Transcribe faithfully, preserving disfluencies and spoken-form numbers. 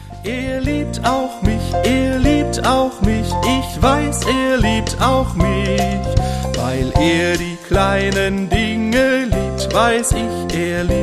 Er liebt auch mich, er liebt auch mich, ich weiß, er liebt auch mich. Weil er die kleinen Dinge liebt, weiß ich, er liebt